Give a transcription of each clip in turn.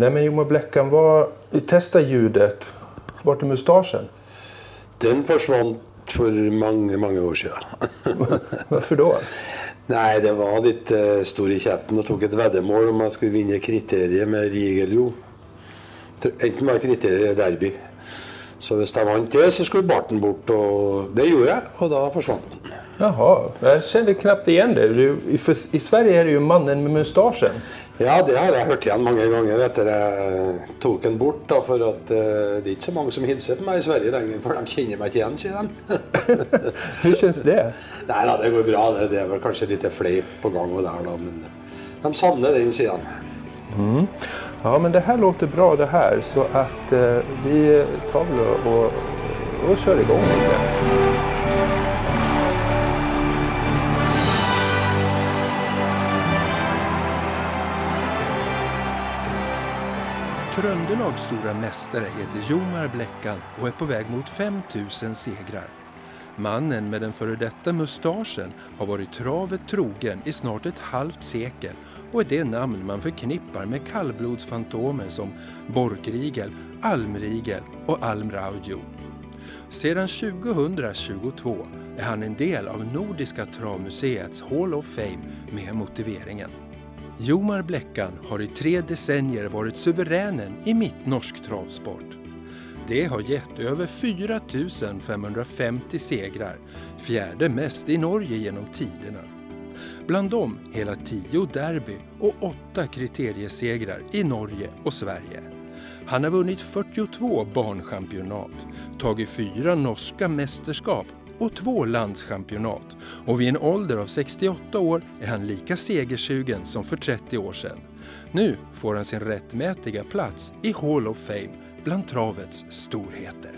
Nej, men Jomar Bleckan, testa ljudet. Vart är mustaschen? Den försvann för många år sedan. Varför då? Nej, det var lite stor i käften och tog ett veddemål om man skulle vinna kriterier med Rigeljo. Inte med kriterier i derby. Så hvis det var inte det så skulle barten bort och det gjorde jag och då försvann den. Jaha, jag kände knappt igen det. I Sverige är det ju mannen med mustaschen. Ja, det har jag hört igen många gånger efter jag tog den bort då, för att det är inte så många som hilser på mig i Sverige längre för de känner mig inte igen sedan. Hur känns det? Nej då, det går bra. Det är väl kanske lite flip på gång och där då, men de samlar den sidan. Mm. Ja, men det här låter bra det här, så att vi tar väl och kör igång lite. Tröndelags stora mästare heter Jomar Bleckan och är på väg mot 5000 segrar. Mannen med den före detta mustaschen har varit travet trogen i snart ett halvt sekel och är det namn man förknippar med kallblodsfantomer som Borkrigel, Almrigel och Almraudio. Sedan 2022 är han en del av Nordiska travmuseets Hall of Fame med motiveringen. Jomar Bleckan har i 3 decennier varit suveränen i mittnorsk travsport. Det har gett över 4550 segrar, fjärde mest i Norge genom tiderna. Bland dem hela 10 derby och 8 kriteriesegrar i Norge och Sverige. Han har vunnit 42 barnchampionat, tagit 4 norska mästerskap och 2 landschampionat, och vid en ålder av 68 år är han lika segersugen som för 30 år sedan. Nu får han sin rättmätiga plats i Hall of Fame bland travets storheter.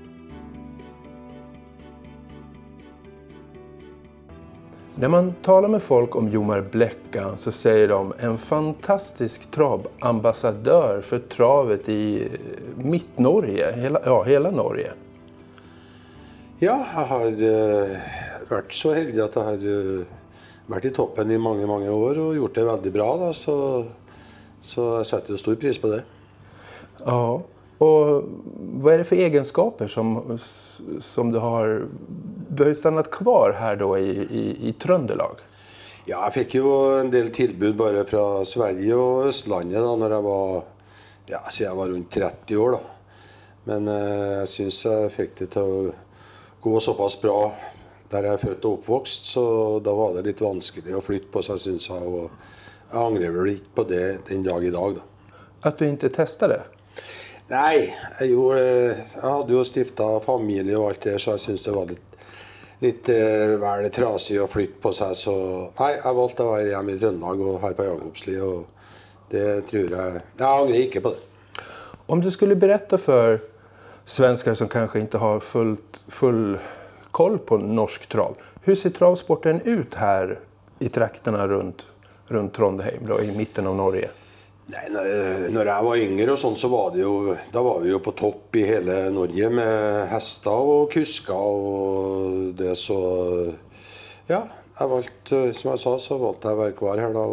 När man talar med folk om Jomar Bleckan så säger de en fantastisk travambassadör för travet i Mitt-Norge, hela Norge. Ja, jag har varit så heldig att jag har varit i toppen i många år och gjort det väldigt bra då, så jag sätter stor pris på det. Ja, och vad är det för egenskaper som du har ju stannat kvar här då i Tröndelag? Ja, jag fick ju en del tillbud bara från Sverige och Östlandet då, när jag var, så jag var runt 30 år då. Men jag syns jag fick det att gå så pass bra där jag är född och uppvuxen, så då var det lite vanskligt att flytta på sig, syns jag, och jag ångrar väl lite på det den dag idag då. Att du inte testade? Nej, jag hade ju stiftat familj och allt det, så jag syns det var lite väl trasigt att flytta på sig, så nej, jag valde att vara hemma i Tröndelag och här på Jakobsli, och det tror jag ångrar inte på det. Om du skulle berätta för svenskar som kanske inte har full koll på norsk trav, hur ser travsporten ut här i trakterna runt Trondheim då, i mitten av Norge? Nej, när jag var yngre och sånt så var vi ju på topp i hela Norge med hästar och kuskar och det, så ja, som jag sa så valde jag att vara kvar här då,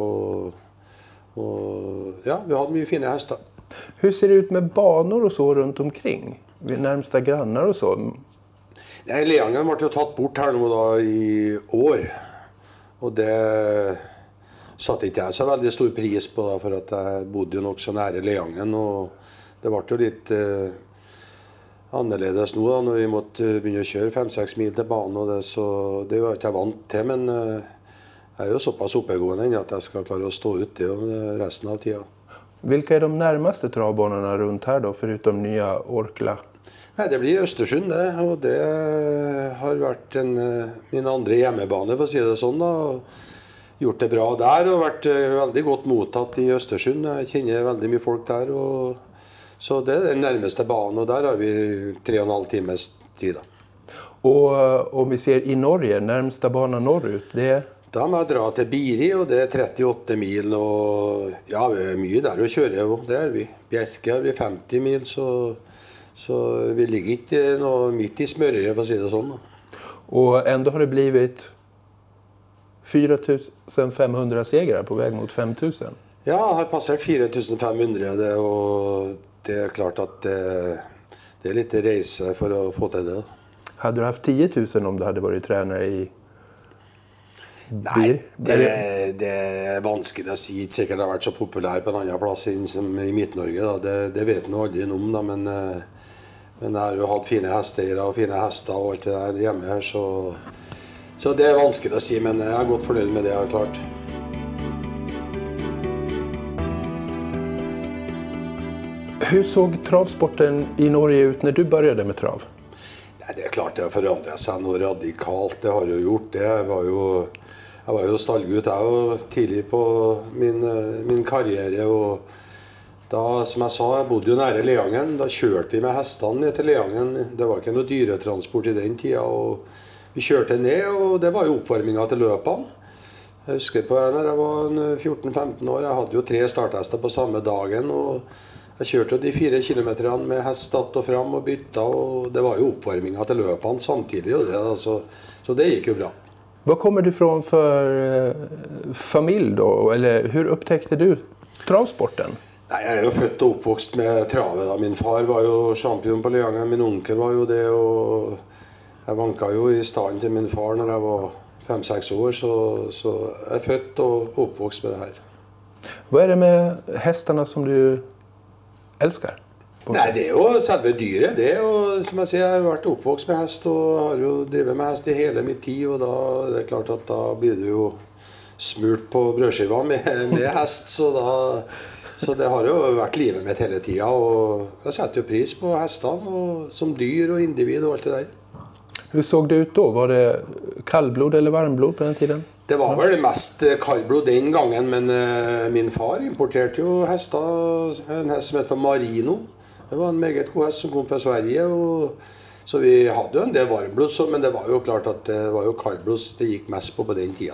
och ja, vi hade mycket fina hästar. Hur ser det ut med banor och så runt omkring? Vid närmsta grannar och så? Nej, Leangen var ju tagit bort här nu då i år, och det satte inte jag så väldigt stor pris på då, för att jag bodde ju också nära Leangen, och det var ju lite annorledes nu då, när vi måste börja köra 5-6 mil till banan, och det, så det var inte jag vant till, men jag är ju så pass uppegående att jag ska klara att stå ut det resten av tiden. Vilka är de närmaste travbanorna runt här då, förutom nya Orkla? Nej, det blir Östersund det, och det har varit min andra hemmabana, för att säga det sån då. Gjort det bra där och varit väldigt gott mottatt i Östersund. Jag känner väldigt mycket folk där, och så det är den närmaste banan, och där har vi 3,5 timmars tid. Och om vi ser i Norge, närmsta banan norrut, det är? Då har man dra till Biri, och det är 38 mil, och ja, vi är mycket där och köra, och det är vi. Bjerke är 50 mil, så vi ligger inte mitt i smörje, för att säga det sån. Och ändå har det blivit 4500 segrar på väg mot 5000. Ja, jeg har passert 4500, og det klart at det litt reise for å få til det. Hade du haft 10 000 om du hade varit tränare i Nei, det vanskelig å si. Ikke sikkert det har vært så populær på en annen plass som i Midt-Norge. Det vet jeg aldri noe om, da, men jeg har jo hatt fine hesteeiere og fine hester og alt det der hjemme her, så det vanskelig å si, men jeg har godt fornøyd med det jeg har klart. Hur såg travsporten i Norge ut när du började med trav? Nei, det klart det har forandret seg noe radikalt, det har jo gjort det. Jeg var jo stallgutt tidlig på min karriere, og da, som jeg sa, jeg bodde jo nære Leangen. Da kjørte vi med hestene ned til Leangen. Det var ikke noe dyretransport i den tida, og vi kjørte ned, og det var jo oppvarminga til løpene. Jeg husker på når jeg var 14-15 år, jeg hadde jo 3 starthester på samme dagen, og jeg kjørte jo de 4 kilometerne med hest datt og fram og bytta, og det var jo oppvarminga til løpene samtidig, og det, så det gikk jo bra. Var kommer du från för familj då? Eller hur upptäckte du travsporten? Nei, jeg er jo født og oppvokst med travet da. Min far var jo champion på Leangen, min onkel var jo det, og jeg vanka jo i staden til min far når jeg var 5-6 år, så jeg er født og oppvokst med det her. Vad är det med hästarna som du älskar? Nei, det er jo selve dyret. Det er jo, som jeg sier, jeg har vært oppvokst med hest og har jo drevet med hest i hele mitt tid, og da det er klart at da blir du jo smurt på brødskiva med hest, så det har jo vært livet mitt hele tida, og jeg setter jo pris på hestene og som dyr og individ og alt det der. Hur såg det ut då? Var det kallblod eller varmblod på den tiden? Det var vel mest kaldblod den gangen, men min far importerte jo hester, en hest som heter Marino. Det var en meget god hest som kom fra Sverige, så vi hadde jo en del varmblod, men det var jo klart at det var jo kaldblod det gikk mest på den tida.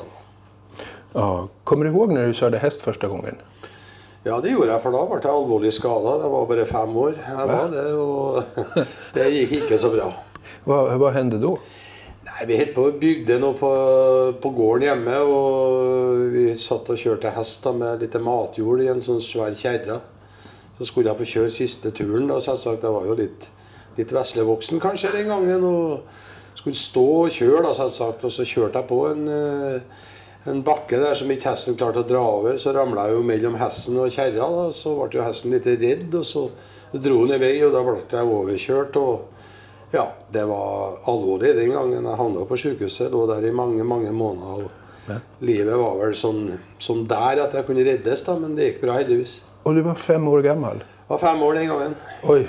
Ja, kommer du ihåg när du körde häst första gången? Ja, det gjorde jeg, for da ble jeg alvorlig skadet. Jeg var bare 5 år. Jeg var det, og det gikk ikke så bra. Vad hände då? Nei, vi helt på bygde noe på gården hjemme, og vi satt og kjørte hest da, med litt matjord i en sånn svær kjerre. Så skulle jeg få kjøre siste turen, da, selvsagt. Jeg var jo litt veslevoksen kanskje den gangen, og skulle stå og kjøre, da, selvsagt. Og så kjørte jeg på en bakke der som ikke hesten klarte å dra over, så ramlet jeg jo mellom hesten og kjerra, da. Så ble jo hesten litt redd, og så dro den i vei, og da ble jeg overkjørt, og ja, det var alvorlig den gangen. Jeg havnet på sykehuset, lå der i mange, mange måneder, og livet var vel sånn der at jeg kunne reddes, da, men det gikk bra heldigvis. Och du var 5 år gammal? Jeg var 5 år den gangen. Oj.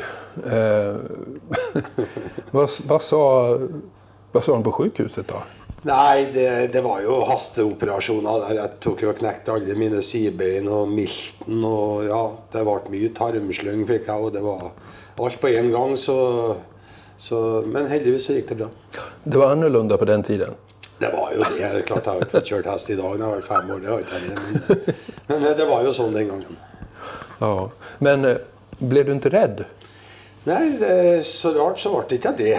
Vad sa de på sjukhuset då? Nei, det var jo hasteoperasjoner der. Jeg tok jo og knekte alle mine sidebein og milten, og ja, det ble mye tarmslyng fikk jeg, og det var alt på en gang, men heldigvis så gikk det bra. Det var annorlunda på den tiden? Det var jo det. Det er klart jeg har ikke fått kjørt hest i dag. Jeg har vært 5 år, det har ikke jeg, men det var jo sånn den gangen. Ja, men blev du inte rädd? Nei, så rart så ble det ikke det.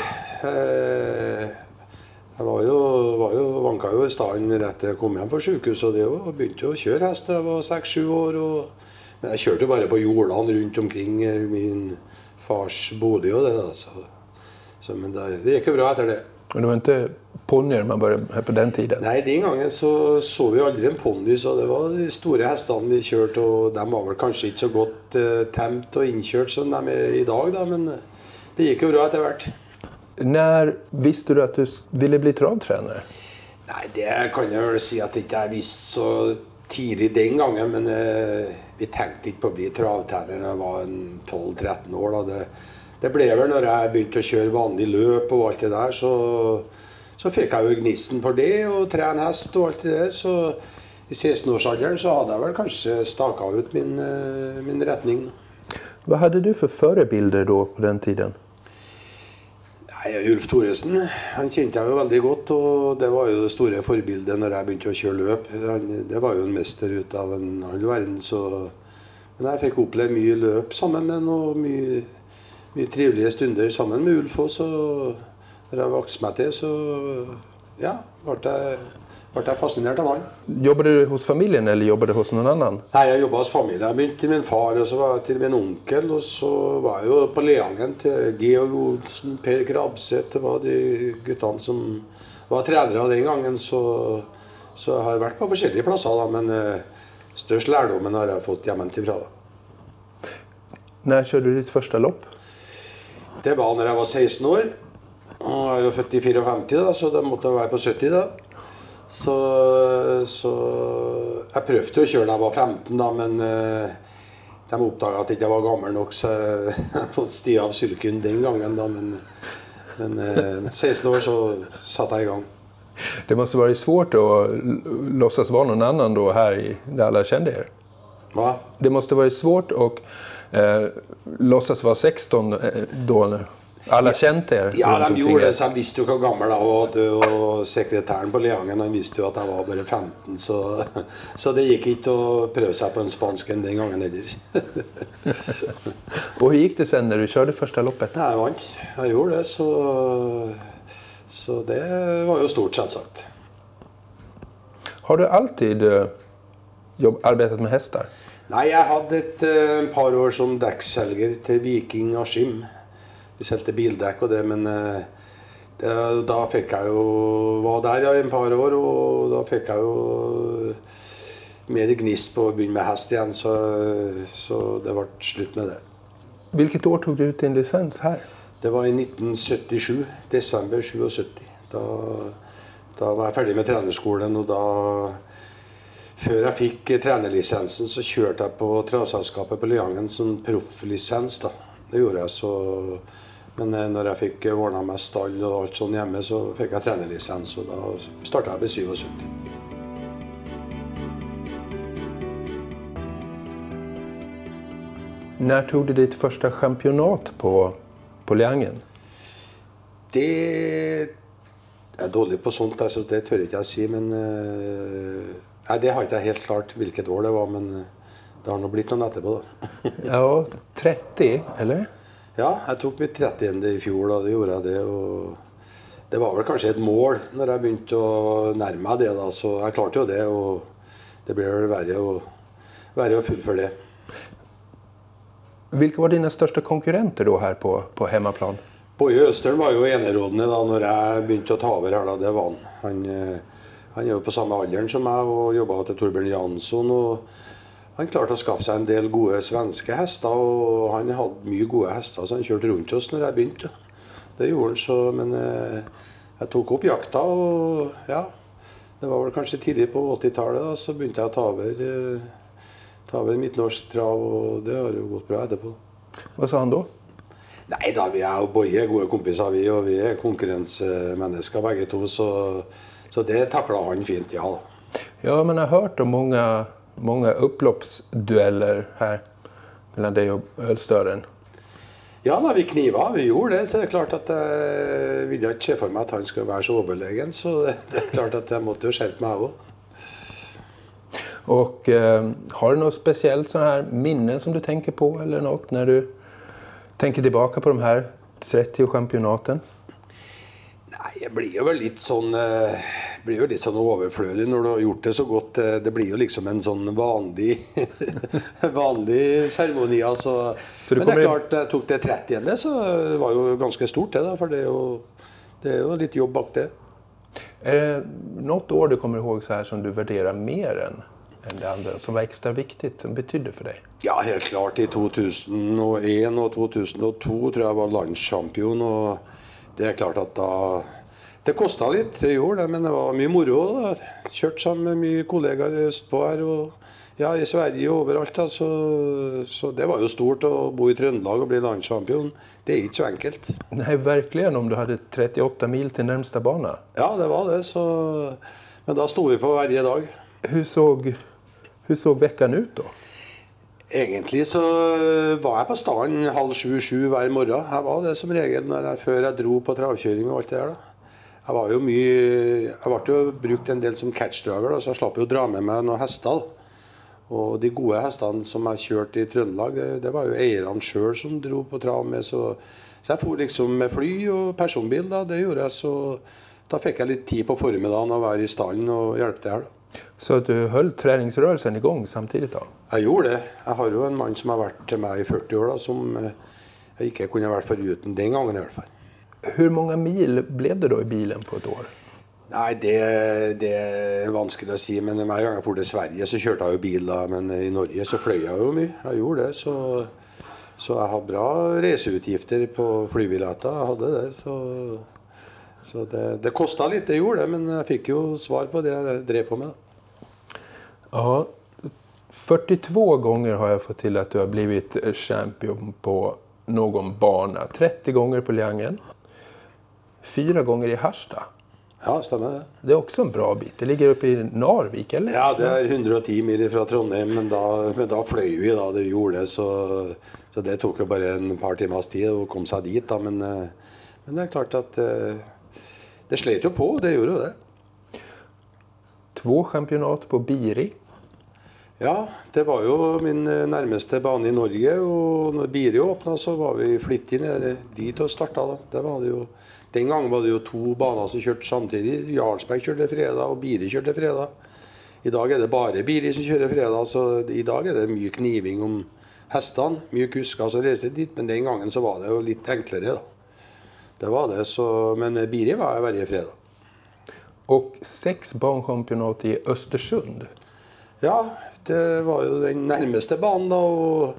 Jeg vanka jo i staden rett til jeg kom hjem på sykehus, og det begynte jo å kjøre hest. Jeg var 6-7 år, men jeg kjørte bare på jordene rundt omkring min fars bolig og det da, men det gikk jo bra etter det. Och det var inte ponyer man började på den tiden? Nei, den gangen så vi aldri en pony, så det var de store hestene vi kjørte, og de var vel kanskje ikke så godt temt og innkjørt som de er i dag, da, men det gikk jo bra etter hvert. När visste du att du ville bli travtränare? Nei, det kan jeg vel si at ikke jeg visste så tidlig den gangen, men vi tenkte ikke på å bli travtrener når jeg var 12-13 år, da. Det ble vel når jeg begynte å kjøre vanlig løp og alt det der, så fikk jeg jo gnisten for det, og trene hest og alt det der, så i 16-årsalderen så hadde jeg vel kanskje staket ut min retning. Vad hade du för förebilder då på den tiden? Nei, Ulf Thoresen, han kjente jeg jo veldig godt, og det var jo det store forbildet når jeg begynte å kjøre løp. Det var jo en mester ut av en annen verden, men jeg fikk oppleve mye løp sammen med noe mye trivelige stunder sammen med Ulf også, og når jeg vokste meg til, så ja, ble ble jeg fascinert av han. Jobbade du hos familjen eller jobbade du hos noen annen? Nei, jeg jobbet hos familien. Jeg begynte til min far, og så var jeg til min onkel, og så var jeg jo på Leangen til Georg Olsen, Per Krabseth, det var de guttene som var trenere den gangen, så jeg har vært på forskjellige plasser, da, men størst lærdommen har jeg fått hjemmefra. När körde du ditt første lopp? Det var når jeg var 16 år, og jeg er jo født i 54 da, så det måtte være på 70 da. Så jeg prøvde å kjøre da jeg var 15 da, men de oppdaget at jeg ikke var gammel nok, så jeg måtte stige av sylken den gangen da, men 16 år så satt jeg i gang. Det måste vara svårt att låtsas vara någon annan då här där alla kände er. Va? Det måste vara svårt att låtsas vara 16 då när alla kände er. Ja, de gjorde det, så de visste jo hvor gammel jeg var, og sekretæren på Leangen, han visste jo at jeg var bare 15, så det gikk ikke å prøve seg på en spansken den gangen heller. Och hur gick det sen när du körde första loppet? Jeg vant, jeg gjorde det, så det var jo stort selvsagt. Har du alltid arbetat med hästar? Nei, jeg hadde et par år som dekkselger til Viking Askim. Vi solgte bildekk og det, men da fikk jeg jo, var der i en par år, og da fikk jeg jo mer gnist på å begynne med hest igjen, så det ble slutt med det. Vilket år tog du ut din licens här? Det var i 1977, desember 77. Da var jeg ferdig med trenerskolen, og da, før jeg fikk trenerlisensen, så kjørte jeg på travselskapet på Leangen som profflisens da. Det gjorde jeg, men når jeg fikk ordnet meg stall og alt sånn hjemme, så fikk jeg trenerlisens, og da startet jeg på 77. När tog du ditt första championat på Leangen? Det er dårlig på sånt, altså, det tør ikke jeg si, men nei, det har ikke jeg helt klart hvilket år det var, men det har nå blitt noen etterpå da. Ja, 30, eller? Ja, jeg tok mitt 30. i fjor da, det gjorde jeg det, og det var vel kanskje et mål når jeg begynte å nærme meg det da, så jeg klarte jo det, og det ble vel verre å fullføre det. Vilka var dina största konkurrenter då här på hemmaplan? Boje Østern var jo enerådende da når jeg begynte å ta over her da, det var han. Han er jo på samme alderen som meg og jobbet til Torbjørn Jansson, og han klarte å skaffe seg en del gode svenske hester, og han hadde mye gode hester, så han kjørte rundt oss når jeg begynte. Det gjorde han så, men jeg tok opp jakta, og ja, det var vel kanskje tidlig på 80-tallet da, så begynte jeg å ta over midtnorsk trav, og det har jo gått bra etterpå. Hva sa han da? Nei da, vi er jo Boje gode kompiser, og vi er konkurrensmennesker begge to, så det taklet han fint, ja da. Ja, men jeg har hørt om många upploppsdueller här mellan dig och Ölstören. Ja da, vi kniva, vi gjorde det, så det er klart at jeg ville ikke se for meg at han skulle være så overlegen, så det er klart at jeg måtte jo skjerpe meg også. Och har du något speciellt sån här minnen som du tänker på eller något när du tänker tillbaka på de här 30 championaten? Nei, jeg blir jo litt sånn overflødig når du har gjort det så godt. Det blir jo liksom en sånn vanlig seremoni, altså. Men det er klart, jeg tok det 30. så det var jo ganske stort det da, for det er jo litt jobb bak det. Är det något år du kommer ihåg så här som du värderar mer än det andra, som var extra viktigt, som betydde för dig? Ja, helt klart. I 2001 og 2002 tror jeg var landschampion, og det er klart at da det kostet litt, det gjorde det, men det var mye moro da. Kjørt sammen med mye kollegaer i Østpå her, og ja, i Sverige og overalt da, så det var jo stort å bo i Trøndelag og bli landschampion. Det er ikke så enkelt. Nej, verkligen, om du hade 38 mil till närmsta bana. Ja, det var det, men da stod vi på hver dag. Hur såg veckan ut då? Egentlig så var jeg på staden 6:30 hver morgen. Jeg var det som regel før jeg dro på travkjøring og alt det der da. Jeg ble jo brukt en del som catchdriver da, så jeg slapp jo å dra med meg noen hester. Og de gode hestene som jeg kjørte i Trøndelag, det var jo eierne selv som dro på trav med, så jeg for liksom med fly og personbil da, det gjorde jeg, da fikk jeg litt tid på formiddagen å være i stallen og hjelpe til her. Da. Så att du höll träningsrörelsen igång samtidigt då? Jeg gjorde det. Jeg har jo en mann som har vært til meg i 40 år, da, som jeg ikke kunne vært foruten den gangen i hvert fall. Hur många mil blev det då i bilen på ett år? Nei, det er vanskelig å si, men hver gang jeg for til Sverige så kjørte jeg jo bil da, men i Norge så fløy jeg jo mye. Jeg gjorde det, så jeg hadde bra reiseutgifter på flybilletter, jeg hadde det, så det kostet litt, det gjorde det, men jeg fikk jo svar på det jeg drev på med. Da. Ja, 42 gånger har jag fått till att du har blivit champion på någon bana. 30 gånger på Leangen, 4 gånger i Harstad. Ja, stemmer det. Det är också en bra bit. Det ligger uppe i Narvik, eller? Ja, det er 110 mil fra Trondheim, men da fløy vi da, det gjorde det, så det tok jo bare en par timers tid å komme seg dit da, men det er klart at det slet jo på, det gjorde jo det. 2 championat på Biri. Ja, det var jo min nærmeste bane i Norge, og når Biri åpnet så var vi flittig nede dit og startet da. Det var det jo, den gangen var det jo 2 baner som kjørte samtidig. Jarlsberg kjørte fredag, og Biri kjørte fredag. I dag er det bare Biri som kjører fredag, så i dag er det mye kniving om hestene, mye kusker som reiser dit, men den gangen så var det jo litt enklere da. Det var det, men Biri var hver fredag. Och 6 banchampionat i Östersund. Ja, det var jo den nærmeste banen da,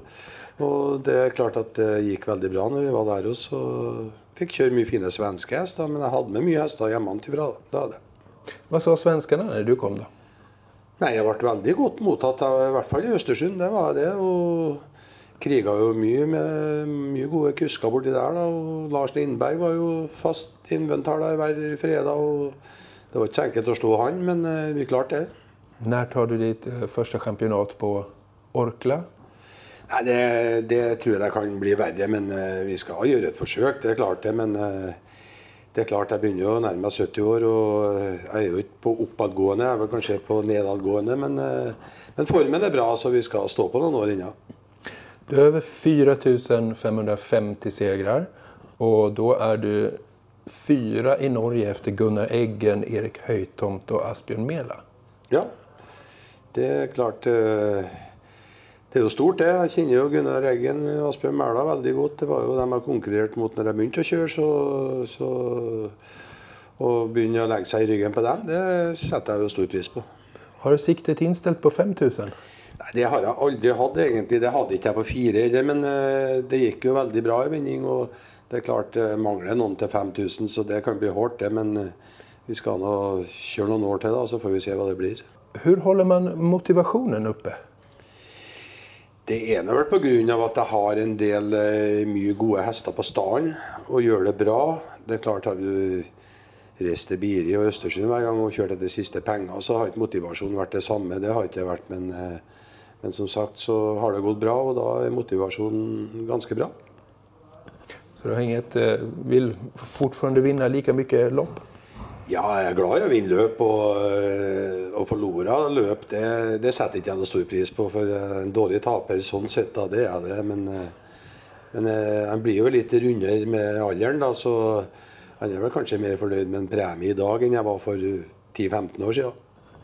og det er klart at det gikk veldig bra når vi var der også. Fikk kjøre mye fine svenske hester, men jeg hadde med mye hester hjemmefra da. Vad sa svenskarna när du kom då? Nei, jeg ble veldig godt mottatt, i hvert fall i Østersund, det var det, og kriget jo mye med mye gode kusker borti der da, og Lars Lindberg var jo fast inventar der hver fredag, og det var ikke enkelt å slå han, men vi klarte det. När tar du ditt första championat på Orkla? Nei, det tror jeg kan bli verre, men vi skal gjøre et forsøk, det er klart det, men det er klart jeg begynner jo nærmere 70 år, og jeg er jo ikke på oppadgående, jeg er vel kanskje på nedadgående, men formen er bra, så vi skal stå på noen år innan. Du har över 4550 segrar, och då är du 4 i Norge efter Gunnar Eggen, Erik Høytomt och Asbjørn Mela. Ja, det er klart, det er jo stort det. Jeg kjenner jo Gunnar Eggen og Asbjørn Mela veldig godt. Det var jo dem jeg konkurrerte mot når jeg begynte å kjøre, og begynne å legge seg i ryggen på dem, det setter jeg jo stor pris på. Har du siktet innställt på 5000? Nei, det har jeg aldri hatt egentlig. Det hadde ikke jeg på 4, men det gikk jo veldig bra i vending, og det er klart det mangler noen til 5000, så det kan bli hårdt det, men vi skal nå kjøre noen år til da, så får vi se hva det blir. Hur håller man motivationen uppe? Det ene vel på grunn av at jeg har en del mye gode hester på stallen, og gjør det bra. Det er klart, har du reist til Biri og Østersund hver gang og kjørt etter siste penger, så har ikke motivasjonen vært det samme. Det har ikke vært, men som sagt så har det gått bra, og da er motivasjonen ganske bra. Så du har inget, vill fortfarande vinna lika mycket lopp? Ja, jeg er glad i å vinne løp, og forlora løp, det setter ikke jeg noe stor pris på, for en dårlig taper sånn sett, da, det er det, men jeg blir jo litt rundere med alderen, da, så jeg er vel kanskje mer fornøyd med en premie i dag enn jeg var for 10-15 år siden.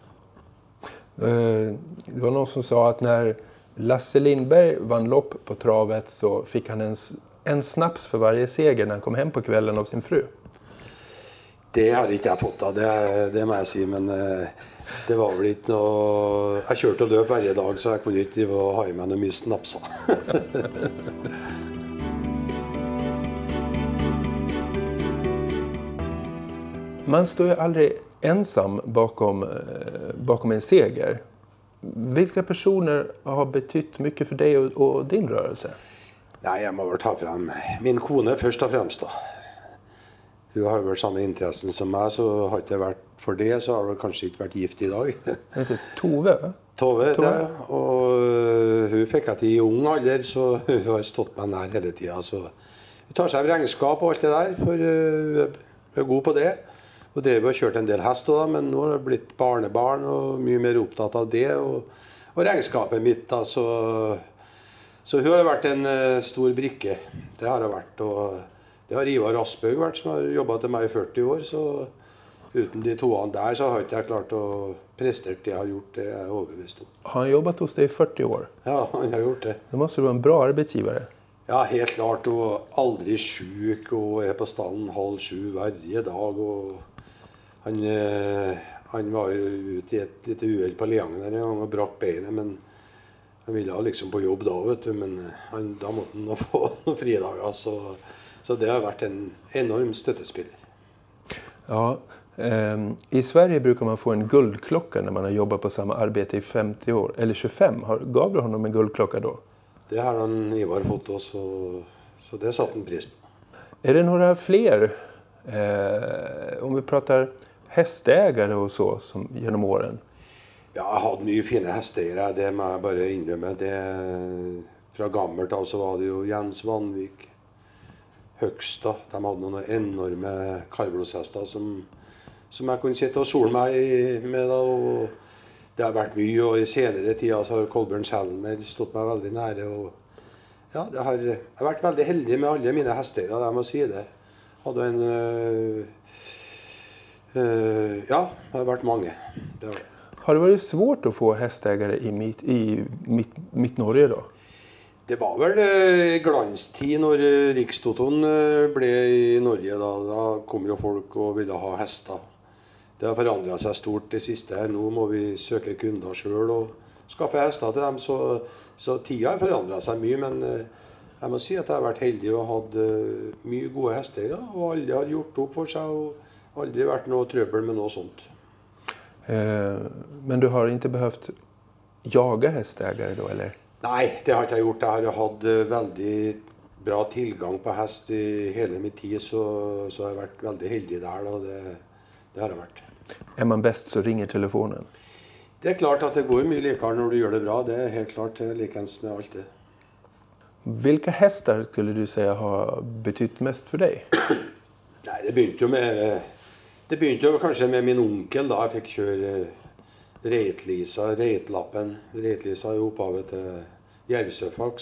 Det var någon som sa att när Lasse Lindberg vann lopp på travet så fick han en snaps för varje seger när han kom hem på kvällen av sin fru. Det har ikke jeg fått av, det må jeg si, men det var vel ikke noe... Jeg kjørte og løp hver dag, så jeg kunne ikke ha i meg noe mye snapser. Man står ju aldrig ensam bakom en seger. Vilka personer har betytt mycket för dig och din rörelse? Nei, jeg må vel ta frem min kone først og fremst da. Hun har vel samme interessen som meg, så har ikke vært for det, så har hun kanskje ikke vært gift i dag. Tove? Tove, det, og hun fikk jeg til i ung alder, så hun har stått meg nær hele tiden. Så hun tar seg av regnskap og alt det der, for hun er god på det. Hun drev og kjørte en del hest da, men nå har det blitt barnebarn og mye mer opptatt av det, og regnskapet mitt da, så hun har vært en stor brikke. Det har hun vært, og det har Ivar Asbjørg vært, som har jobbet til meg i 40 år, så uten de toene der så har ikke jeg klart å prestere det jeg har gjort, det er jeg overbevist om. Har han jobbat hos dig i 40 år? Ja, han har gjort det. Då måste du vara en bra arbetsgivare. Ja, helt klart, og aldri syk, og er på stallen 6:30 hver dag, og han var jo ute i et lite uhell på Leangen der en gang og brakk beinet, men han ville ha liksom på jobb da, vet du, men da måtte han få noen fridager, så det har vært en enorm støttespiller. Ja, i Sverige brukar man få en guldklocka när man har jobbat på samma arbete i 50 år, eller 25. Gav du honom en guldklocka då? Det har han Ivar fått også, så det satt en pris på. Är det några fler, om vi pratar hästägare och så, som genom åren? Ja, jeg hadde mye fine hesteeiere, det må jeg bare innrømme. Fra gammelt av så var det jo Jens Vanvik, Høgstad. De hadde noen enorme kaldblodshester som jeg kunne sitte og sole meg med. Da, og det har vært mye, og i senere tida så har Kolbjørn Selmer stått meg veldig nære. Og ja, jeg har vært veldig heldig med alle mine hesteeiere, jeg må si det. Hadde ja, det har vært mange. Det har det. Har det varit svårt att få hästägare i Midt-Norge då? Det var vel glanstid når Rikstoton ble i Norge. Da kom jo folk og ville ha hester. Det har forandret seg stort det siste her. Nå må vi søke kunder selv og skaffe hester til dem. Så tida har forandret seg mye, men jeg må si at jeg har vært heldig og hatt mye gode hesteeiere. Og alle har gjort opp for seg og aldri vært noe trøbbel med noe sånt. Men du har inte behövt jaga hästägare då, eller? Nei, det har ikke jeg gjort. Jeg har hatt veldig bra tilgang på hest i hele min tid, så har jeg vært veldig heldig der. Da. Det har jeg vært. Är man bäst så ringer telefonen? Det er klart at det går mye likere når du gjør det bra. Det er helt klart likens med alt det. Vilka hästar skulle du säga har betytt mest för dig? Nei, det begynte jo kanskje med min onkel da jeg fikk kjøre Reitlisa, Reitlappen. Reitlisa er jo opphavet til Jervsøfax,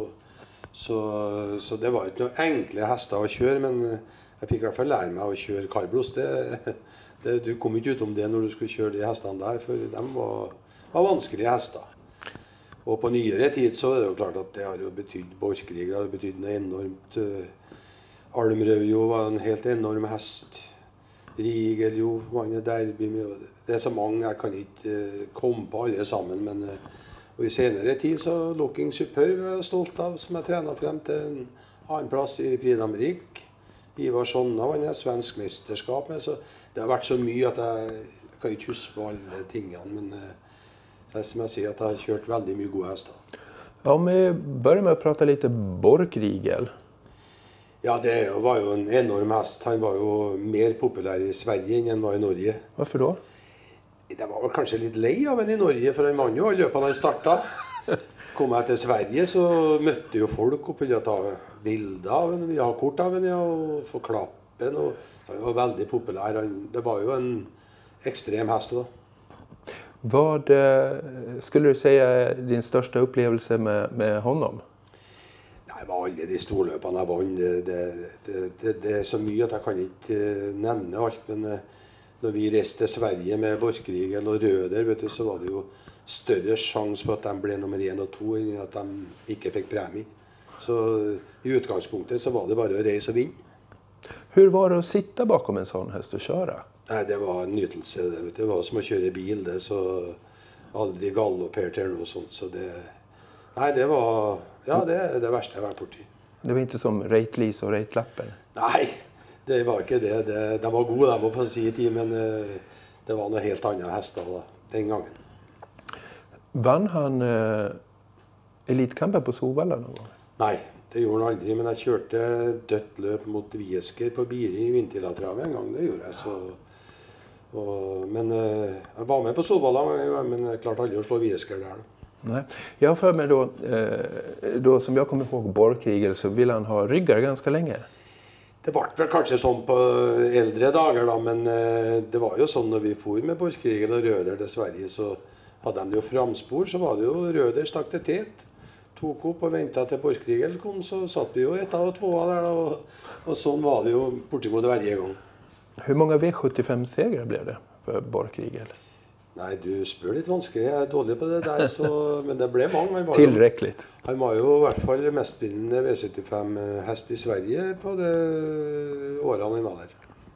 så det var ikke noen enkle hester å kjøre, men jeg fikk i hvert fall lære meg å kjøre kaldblods. Du kom ikke ut om det når du skulle kjøre de hestene der, for de var vanskelige hester. Og på nyere tid så er det jo klart at det har jo betydd Borchgrevink, det har betydd noe enormt. Almrøvjo var en helt enorm hest. Rigeljo, vannet Derby. Det er så mange, jeg kan ikke komme på alle sammen, men og i senere tid så Looking Superb er jeg stolt av, som jeg trenet frem til en annen plass i Prix d'Amérique. Ivar Sonna vant et svensk mesterskap med, så det har vært så mye at jeg kan ikke huske på alle tingene, men det er som jeg sier at jeg har kjørt veldig mye gode hester. Ja, om vi börjar med att prata lite Borchgrevink. Ja, det var jo en enorm hest. Han var jo mer populær i Sverige enn han var i Norge. Varför då? Det var vel kanskje litt lei av han i Norge, for han vant jo alle løpene han startet. Kom jeg til Sverige, så møtte jo folk og ville ta bilder av han, ville ha kort av han, ja, og få klappen. Og han var veldig populær. Det var jo en ekstrem hest da. Vad skulle du säga är din största upplevelse med honom? Det var alle de storløpene jeg vant. Det er så mye at jeg kan ikke nevne alt. Men når vi reiste til Sverige med Borchgrevink og Røder, vet du, så var det jo større sjanse på at de ble nummer 1 og 2 enn at de ikke fikk premie. Så i utgangspunktet så var det bare å reise og vinne. Hur var det att sitta bakom en sån häst och köra? Nei, det var en nytelse. Det var som å kjøre bil, det, så aldri galoppert eller noe sånt. Så det, nei, det var, ja, det er det verste jeg har vært borti. Det var inte som Reitlisa och Reitlappen? Nei, det var ikke det. De var gode, de var på sin tid, men det var noe helt annet hester da, den gangen. Vann han elitkampen på Solvalla någon gång? Nei, det gjorde han aldri, men jeg kjørte dødt løp mot Viesker på Biri i Vinterlatravet en gang, det gjorde jeg. Men jeg var med på Solvalla, men jeg klarte aldri å slå Viesker der. Nej. Jag har för mig då som jag kommer ihåg Borchgrevink, så ville han ha ryggar ganska länge. Det var vel kanskje sånn på eldre dager da, men det var jo sånn når vi for med Borchgrevink og Røder til Sverige, så hadde de jo framspor, så var det jo Røder stakk til tet. Tok opp og ventet til Borchgrevink kom, så satt vi jo etter og tvåa der, og sånn var det jo bortimot hver gang. Hur många V75-segrar blev det för Borch-Riegel? Nei, du spør litt vanskelig. Jeg er dårlig på det der, men det ble mange. Tillräckligt. Han var jo i hvert fall mestvinnende V75-hest i Sverige på det årene han var der.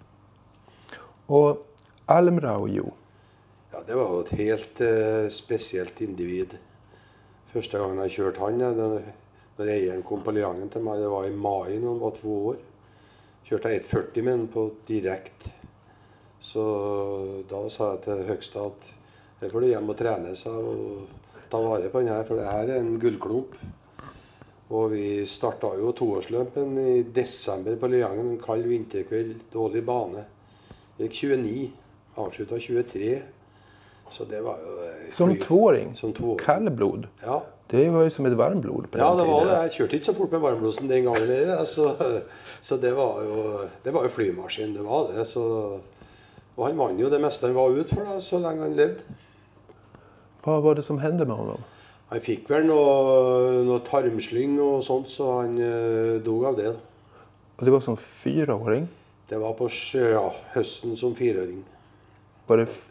Og Almraujo? Ja, det var jo et helt spesielt individ. Første gangen jeg kjørte han, når eieren kom på Leangen til meg, det var i mai når han var 2 år. Kjørte jeg 1,40 med han på direkt. Så da sa jeg til Høgstad at det får du hjem og trene seg og ta vare på den her, for det her er en gullklump. Og vi startet jo 2-årsløpen i desember på Leangen, en kald vinterkveld, dårlig bane. Gikk 29, avsluttet 23. Så det var jo... Som 2-åring? Som 2-åring. Kallblod? Ja. Det var jo som et varmblod på den tiden. Ja, det var det. tiden. Jeg kjørte ikke så fort med varmblosen den gangen. Så det var jo flymaskin, det var det. Og han vann jo det meste han var ut for da, så lenge han levde. Hva var det som hendte med honom? Han fikk vel noe tarmslyng og sånt, så han dog av det. Og det var som 4-åring? Det var på høsten som 4-åring. Var det...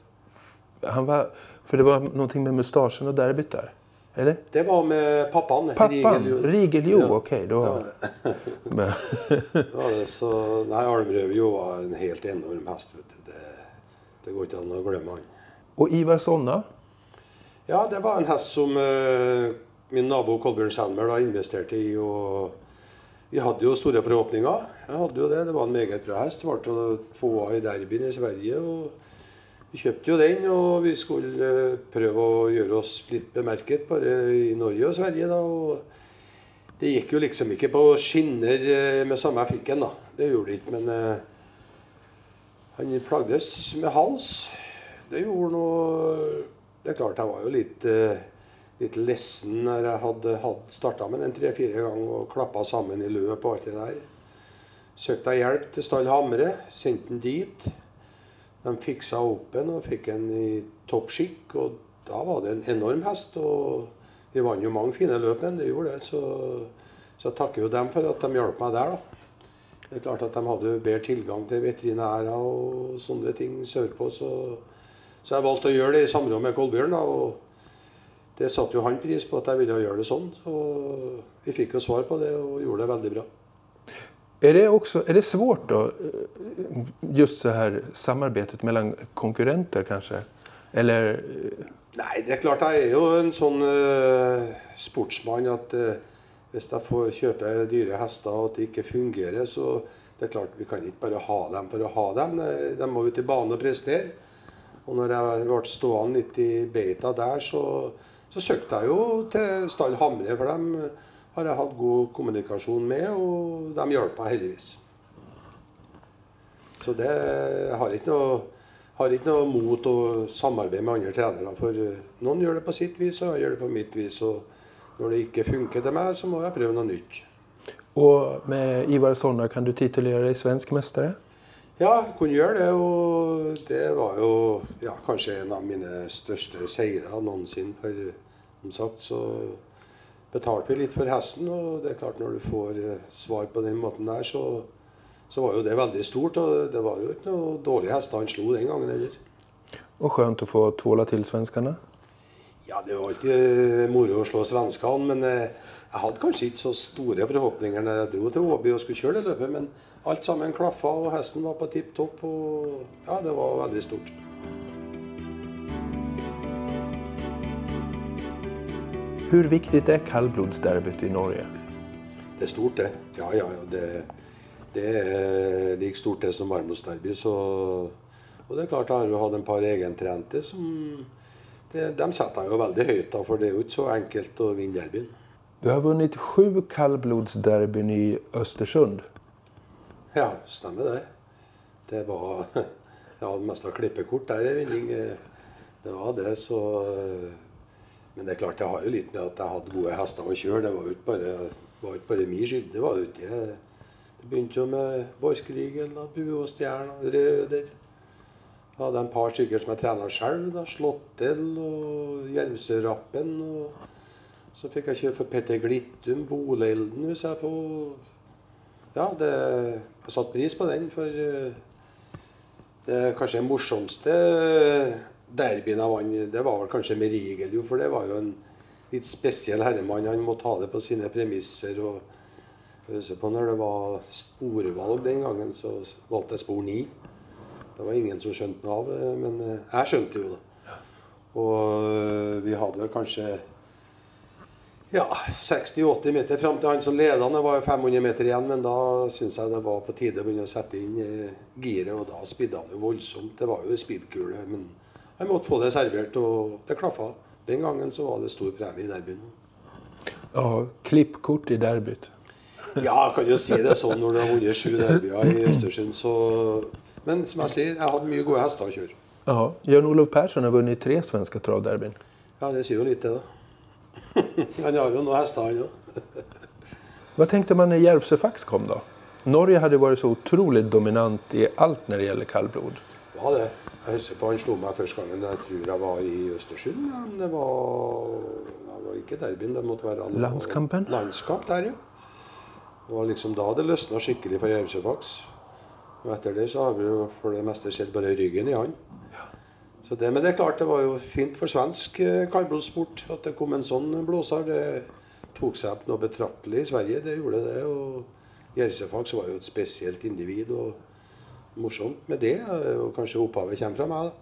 For det var noe med mustasjen og derbyt der, eller? Det var med pappaen. Rigeljo, ja. Ok. Då. Det var det, så... Nei, Almraujo var en helt enorm hest, vet du. Det går ikke an å glemme han. Og Ivar Sonna? Ja, det var en hest som min nabo Kolbjørn Selmer da investerte i, og vi hadde jo store forhåpninger. Jeg hadde jo det. Det var en meget bra hest. Det var 2 i derbyen i Sverige, og vi kjøpte jo den, og vi skulle prøve å gjøre oss litt bemerket bare i Norge og Sverige da, og det gikk jo liksom ikke på skinner med samme fikken da. Det gjorde det ikke, men han plagdes med hals. Det gjorde noe... Det er klart, jeg var jo litt lessen når jeg hadde startet med den 3-4 ganger og klappet sammen i løp og alt det der. Søkte jeg hjelp til Stall Hamre, sendte den dit. De fiksa opp den og fikk den i toppskikk, og da var det en enorm hest, og vi vant jo mange fine løp, men det gjorde det, så jeg takker jo dem for at de hjalp meg der da. Det er klart at de hadde bedre tilgang til veterinærer og sånne ting sørpå, så jeg valgte å gjøre det i samråd med Kolbjørn da, og det satte jo han pris på at jeg ville gjøre det sånn, og vi fikk jo svar på det og gjorde det veldig bra. Är det svårt då, just så här samarbetet mellan konkurrenter kanske? Eller... Nej, det är klart, jag är ju en sån sportsman att hvis jeg får kjøpe dyre hester og at det ikke fungerer, så det er klart vi kan ikke bare ha dem for å ha dem. De må ut i banen og prestere. Og når jeg ble stående litt i beita der, så søkte jeg jo til Stall Hamre, for dem har jeg hatt god kommunikasjon med, og de hjelper meg heldigvis. Så det har ikke noe mot å samarbeide med andre trenere, for noen gjør det på sitt vis, og jeg gjør det på mitt vis, og når det ikke funker til meg, så må jeg prøve noe nytt. Og med Ivar Sonna kan du titulere deg svensk mestere? Ja, jeg kunne gjøre det, og det var jo kanskje en av mine største seire noensinne, for som sagt, så betalte vi litt for hesten, og det er klart når du får svar på den måten der, så var jo det veldig stort, og det var jo ikke noe dårlig hest han slo den gangen heller. Og skjønt å få tvåla til svenskene? Ja, det var alltid moro å slå svenskene, men jeg hadde kanskje ikke så store forhåpninger når jeg dro til Åby og skulle kjøre det løpet, men alt sammen klaffet, og hesten var på tipp-topp, og ja, det var veldig stort. Hur viktigt är kallblodsderbyt i Norge? Det är stort det. Ja. Det är lika stort det som varmblodsderby. Och det är klart, har du haft en par egentrente som... De sätter jo väldigt högt då, för det är ju inte så enkelt att vinna derbyn. Du har vunnit 7 kallblodsderbyn i Östersund. Ja, stämmer det. Det var... Ja, det mesta klippekort där i vinning. Det var det, så... Men det er klart, jeg har jo litt med at jeg hadde gode hester å kjøre. Det var jo ikke bare min skyld. Det var jo ikke... Det begynte jo med Borch-Riegel, Buåstjern, Røder. Jeg hadde en par stykker som jeg trenet selv, da. Slåttel og Jervsørappen. Og så fikk jeg kjøre for Petter Glittum, Bolelden, hvis jeg på... Ja, jeg satt pris på den, for Det kanskje morsomste derbyen jeg vant, det var vel kanskje med Rigeljo, for det var jo en litt spesiell herremann. Han måtte ha det på sine premisser. Og jeg husker på når det var sporvalg den gangen, så valgte jeg spor 9. Det var ingen som skjønte noe av det, men jeg skjønte jo det. Og vi hadde vel kanskje 60-80 meter frem til han som ledet. Det var jo 500 meter igjen, men da synes jeg det var på tide å begynne å sette inn giret, og da spidde han jo voldsomt. Det var jo speedkule, men jeg måtte få det servert, og det klaffa. Den gangen så var det stor premie i derbyen. Ja, klippkort i derbyt. Ja, jeg kan jo si det sånn når du har vunnet 7 derbyer i Østersund, så... Men som jeg sier, jeg hadde mye gode hester å kjøre. Ja, Jan-Olof Persson har vunnit 3 svenska travderbyn. Ja, det sier jo litt det da. Han har jo noen hester, han jo. Vad tänkte man när Järvsöfax kom då? Norge hade varit så otroligt dominant i allt när det gäller kallblod. Ja, det. Jeg husker på han slo meg første gangen jeg tror jeg var i Østersund. Ja, men det var ikke derbyen, det måtte være... Landskampen? Landskamp der, ja. Det var liksom da det løsnet skikkelig for Järvsöfax. Og etter det så har vi jo for det meste sett bare ryggen i han. Så det, men det klart, det var jo fint for svensk kallblodsport at det kom en sånn blåser. Det tok seg opp noe betraktelig i Sverige, det gjorde det. Og Järvsöfax var jo et spesielt individ, og morsomt med det, og kanskje opphavet kommer fra meg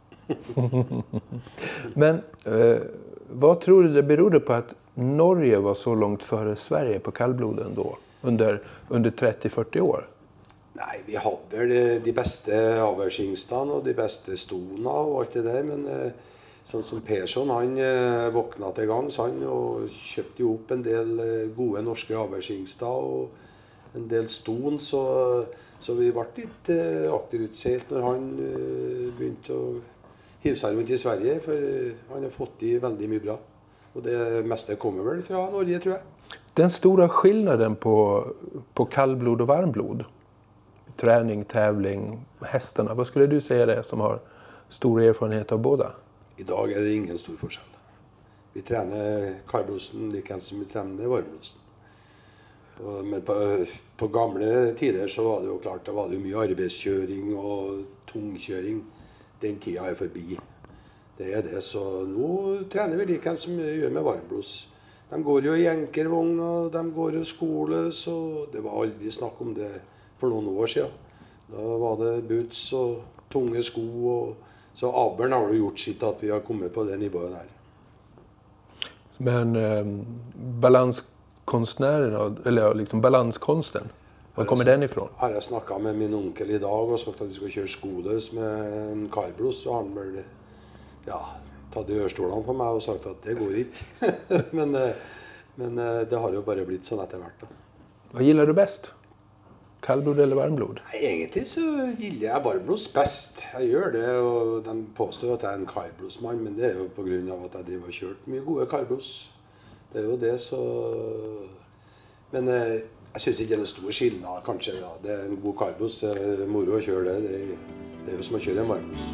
da. Men vad tror du det berodde på att Norge var så långt före Sverige på kallbloden då, under 30-40 år? Nei, vi hadde de beste avhørshingstene og de beste stona og alt det der, men sånn som Persson, han våkna til gangs, han, og kjøpte jo opp en del gode norske avhørshingster og en del ston, så vi ble litt akterutseilt når han begynte å hive seg rundt i Sverige, for han har fått i veldig mye bra. Og det meste kommer vel fra Norge, tror jeg. Den stora skillnaden på kallblod och varmblod, träning, tävling, hästarna, vad skulle du säga det som har stor erfarenhet av båda? I dag er det ingen stor forskjell. Vi trener kallblosen like som vi trener varmblosen. Men på gamle tider så var det jo klart, det var jo mye arbeidskjøring og tungkjøring. Den tida er forbi. Det er det, så nå trener vi like som vi gjør med varmblos. De går jo i enkervogn, og de går i skole, så det var aldri snakk om det for noen år siden. Da var det boots og tunge sko, så avlen har jo gjort sitt at vi har kommet på det nivået der. Men balanskonstnären, eller liksom balanskonsten, var kommer den ifrån? Har jeg snakket med min onkel i dag og sagt at vi skal kjøre skoløs med en kallblos, så har han vel tatt i ørestolene på meg og sagt at det går ikke. men det har jo bare blitt sånn etter hvert da. Vad gillar du bäst? Kallblod eller varmblod? Egentlig så gilder jeg varmblods best. Jeg gjør det, og de påstår at jeg er en kallblodsmann, men det er jo på grunn av at jeg driver og kjørt mye gode kallblods. Det er jo det, så... Men jeg synes ikke det er en stor skillnad, kanskje. Ja. Det er en god kallblods, moro å kjøre det. Det er jo som å kjøre en varmblods.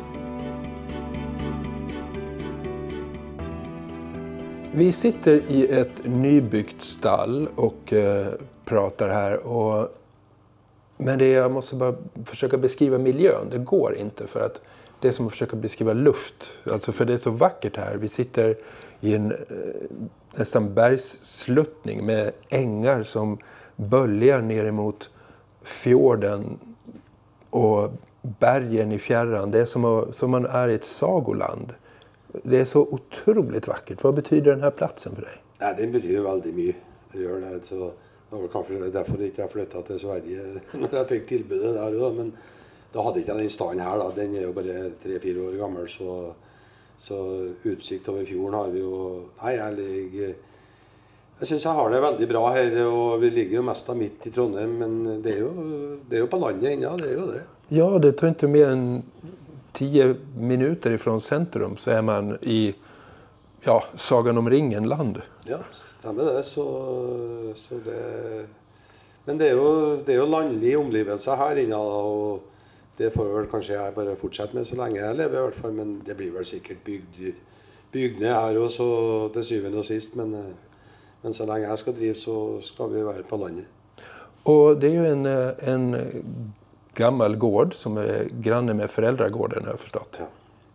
Vi sitter i ett nybyggt stall och pratar här. Men jag måste bara försöka beskriva miljön. Det går inte, för att det är som att försöka beskriva luft. Alltså för det är så vackert här. Vi sitter i en nästan bergssluttning med ängar som böljar ner emot fjorden och bergen i fjärran. Det är som man är i ett sagoland. Det är så otroligt vackert. Vad betyder den här platsen för dig? Nej, den betyder väldigt mycket. Det gör det. Så det var kanskje derfor ikke jeg flyttet til Sverige når jeg fikk tilbudet der. Da. Men da hadde ikke jeg den standen her. Da. Den er jo bare 3-4 år gammel, så utsikt over fjorden har vi jo... Nei, jeg synes jeg har det veldig bra her, og vi ligger jo mest midt i Trondheim, men det er jo på landet ennå, det er jo det. Ja, det tar inte mer än 10 minuter ifrån centrum så är man i Sagan om ringen-land. Ja, stemmer det. Så det... Men det er jo landlige omgivelser her inne, og det får vel kanskje jeg bare fortsette med så lenge jeg lever i hvert fall, men det blir vel sikkert bygd ned her også til syvende og sist, men så lenge jeg skal drive så skal vi være på landet. Och det är ju en gammal gård som är granne med föräldragården, har jag förstått. Ja.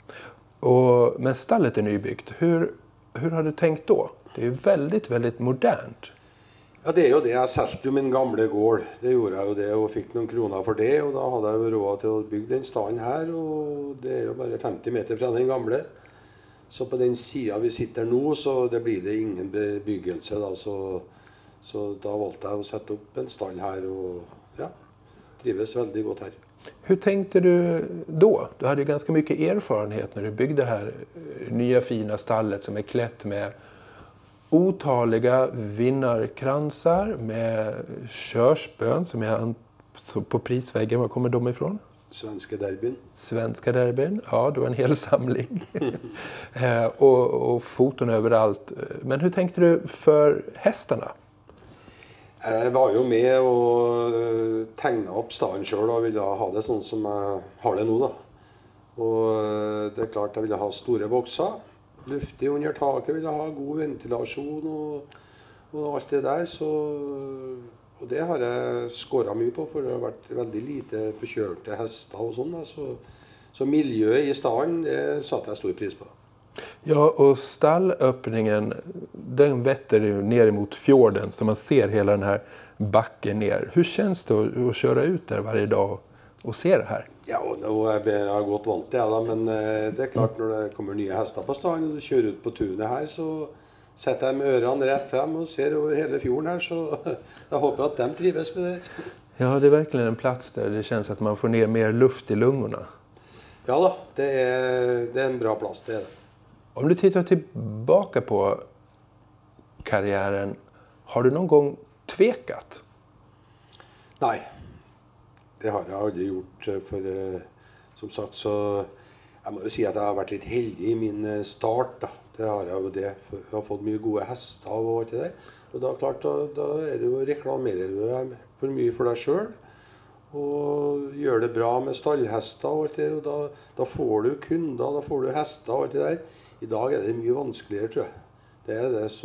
Men stallet är nybyggt. Hur har du tänkt då? Det är ju väldigt, väldigt modernt. Ja, det er jo det. Jeg solgte jo min gamle gård. Det gjorde jeg jo det, og fikk noen kroner for det. Og da hadde jeg jo råd til å bygge den stallen her, og det er jo bare 50 meter fra den gamle. Så på den siden vi sitter nå, så det blir det ingen bebyggelse da. Så da valgte jeg å sette opp en stall her, og ja, trives veldig godt her. Hur tänkte du då? Du hade ju ganska mycket erfarenhet när du byggde det här nya fina stallet som är klätt med otaliga vinnarkransar, med körsbön som är på prisväggen. Var kommer de ifrån? Svenska derbyn. Svenska derbyn, ja, du har en hel samling. och foton överallt. Men hur tänkte du för hästarna? Jeg var jo med og tegnet opp stallen selv og ville ha det sånn som jeg har det nå da. Og det er klart jeg ville ha store bokser, luftig under taket, ville ha god ventilasjon og alt det der. Og det har jeg skåret mye på, for det har vært veldig lite forkjølte hester og sånn. Så miljøet i stallen, det satte jeg stor pris på. Ja, och stallöppningen, den vetter ju ner mot fjorden så man ser hela den här backen ner. Hur känns det att köra ut där varje dag och se det här? Ja, jeg har gått vant til det da, men det er klart når det kommer nye hester på stallen og du kjører ut på tunet her, så setter jeg med ørene rett frem og ser over hele fjorden her, så jeg håper at de trives med det. Ja, det är verkligen en plats där det känns att man får ner mer luft i lungorna. Ja da, det er en bra plass, det er det. Om du tittar tillbaka på karriären, har du någon gång tvekat? Nei, det har jeg aldri gjort, for som sagt så, jeg må jo si at jeg har vært litt heldig i min start da. Det har jeg jo det, for jeg har fått mye gode hester og alt det der. Og da klart, da er det jo reklamerer du for mye for deg selv, og gjør det bra med stallhester og alt det der, og da får du kunder, da får du hester og alt det der. I dag er det mye vanskeligere, tror jeg. Det er det,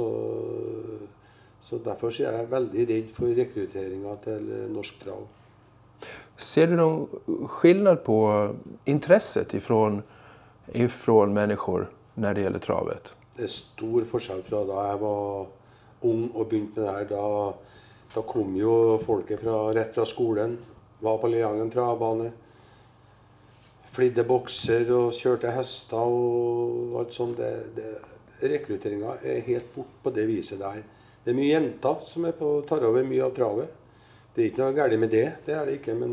så derfor er jeg veldig redd for rekryteringen til norsk trav. Ser du någon skillnad på intresset ifrån människor när det gäller travet? Det er stor forskjell fra da jeg var ung og begynte med det her. Da kom jo folket rett fra skolen, var på Leangen travbane, flidde bokser og kjørte hester og alt sånt. Rekrutteringen er helt bort på det viset der. Det er mye jenter som tar over mye av travet. Det er ikke noe galt med det, det er det ikke, men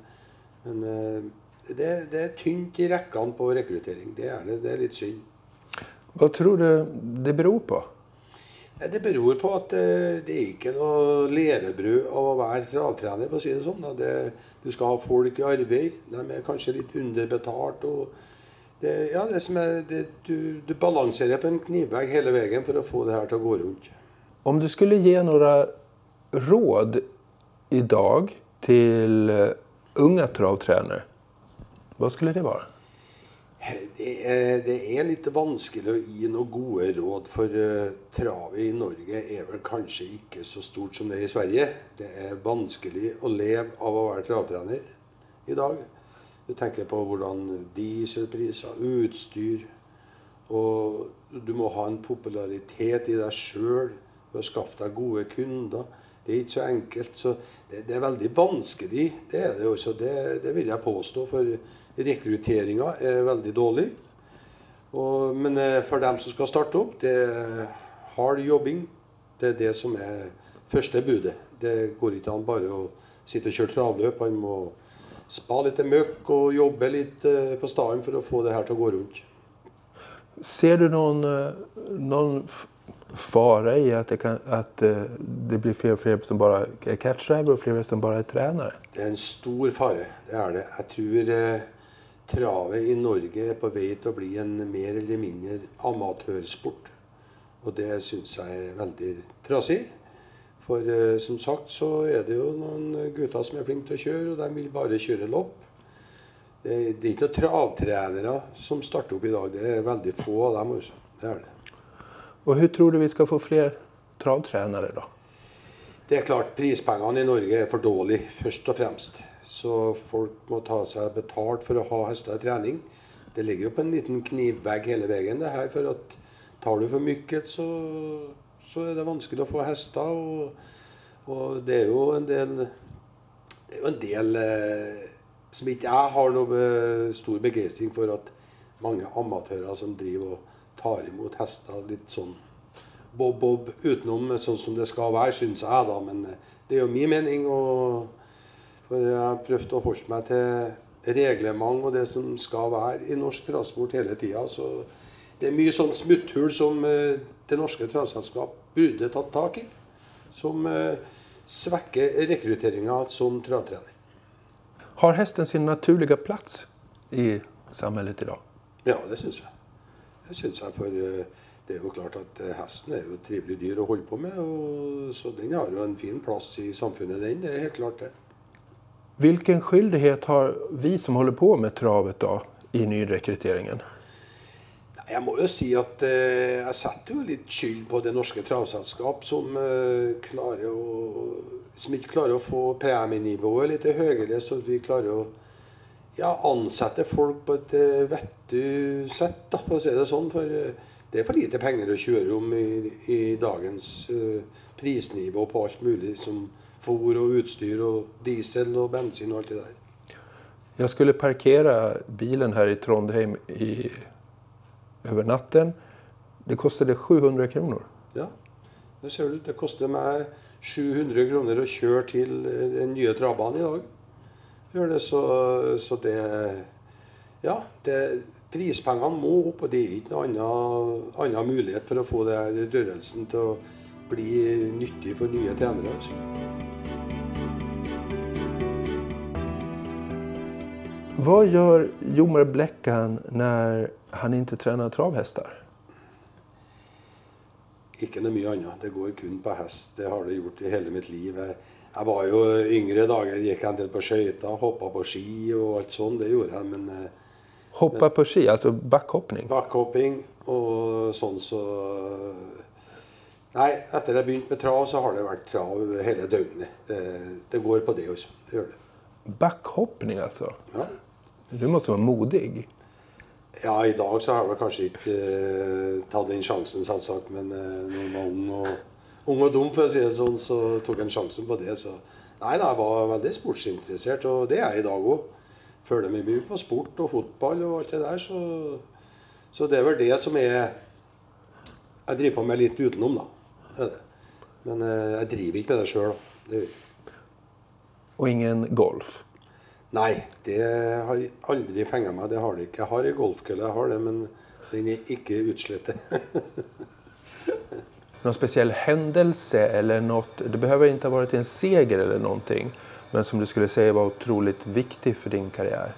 det er tynt i rekkene på rekruttering. Det er litt synd. Hva tror du det beror på? Det beror på at det er ikke noe levebrød av å være travtrener, på å si det sånn. Du skal ha folk i arbeid, de er kanskje litt underbetalt. Du balanserer på en knivvegg hele veien for å få det her til å gå rundt. Om du skulle ge några råd idag till unga travtränare, vad skulle det vara? Det er litt vanskelig å gi noen gode råd, for travet i Norge er vel kanskje ikke så stort som det er i Sverige. Det er vanskelig å leve av å være travtrener i dag. Du tenker på hvordan dieselpriser, utstyr, og du må ha en popularitet i deg selv for å skaffe deg gode kunder. Det er ikke så enkelt, så det er veldig vanskelig. Det er det også, det vil jeg påstå, for rekrutteringen er veldig dårlig. Men for dem som skal starte opp, det er hard jobbing. Det er det som er første budet. Det går ikke an bare å sitte og kjøre travløp. Man må spa litt møkk og jobbe litt på staden for å få det her til å gå rundt. Ser du någon fara i att det blir fler som bara är catchdriver och fler som bara är tränare? Det är en stor fare, det är det. Jag tror travet i Norge är på väg till att bli en mer eller mindre amatørsport. Och det syns jag är väldigt trasig. För som sagt så är det ju någon gutter som är flinke till att köra och de vill bara köra lopp. Det är inte några travtränare som startar upp idag, det är väldigt få av dem också. Det är det. Och hur tror du vi ska få fler travtränare då? Det är klart, prispengene i Norge är för dåliga först och främst. så folk må ta seg betalt for å ha hester i trening. Det ligger jo på en liten knivvegg hele veien det her, for at tar du for mye, så er det vanskelig å få hester, og det er jo en del som ikke jeg har noe stor begeistring for, at mange amatører som driver og tar imot hester litt sånn bob utenom, sånn som det skal være, synes jeg da, men det er jo min mening, for jeg har prøvd å holde meg til reglement og det som skal være i norsk transport hele tiden, så det er mye sånn smutthull som det norske travselskap burde tatt tak i, som svekker rekrutteringen som travtrening. Har hästen sin naturliga plats i samhället idag? Ja, det synes jeg. Det synes jeg, for det er jo klart at hesten er jo et trivelig dyr å holde på med, så den har jo en fin plass i samfunnet, det er helt klart det. Vilken skyldighet har vi som håller på med travet då i nyrekryteringen? Jeg må jo si at jeg setter jo litt skyld på det norske travselskap som ikke klarer å få premienivået litt høyere, så vi klarer å ansette folk på et vettig sett, da, for å si det sånn, for det er for lite penger å kjøre om i dagens prisnivå på alt mulig, som fôr og utstyr og diesel og bensin og alt det der. Jag skulle parkera bilen här i Trondheim över natten. Det kostade 700 kronor. Ja, det ser du. Det koster meg 700 kroner å kjøre til den nye travbanen i dag. Gjør det, så det... Ja, prispengene må opp, og det er ikke noen annen mulighet for å få det her rørelsen til å bli nyttig for nye trenere. Altså. Vad gör Jomar Bleckan när han inte tränar travhästar? Ikke noe mye annet. Det går kun på hest. Det har det gjort i hele mitt liv. Jeg var jo yngre dager, gikk en del på skøyter, hoppet på ski og alt sånt. Det gjorde jeg, men... Hoppa på ski, altså backhoppning? Backhopping og sånn så... Nei, etter jeg begynte med trav, så har det vært trav hele døgnet. Det går på det også. Det gjør det. Backhoppning altså? Ja. Du måste vara modig. Ja, i dag så har jeg kanskje ikke tatt den sjansen, selvsagt, men når man var ung og dum, for å si det sånn, så tok jeg sjansen på det. Så. Nei, jeg var veldig sportsinteressert, og det er jeg i dag også. Følger meg mye på sport og fotball og alt det der, så det er vel det som jeg driver på med litt utenom, da. Det er det. Men jeg driver ikke med det selv, da. Det gjør jeg ikke. Og ingen golf? Nei, det har aldri fengt meg, det har det ikke. Jeg har en golfkølle, jeg har det, men den er ikke utslettet. Någon speciell händelse eller något, det behöver inte ha varit en seger eller någonting, men som du skulle säga var otroligt viktig för din karriär?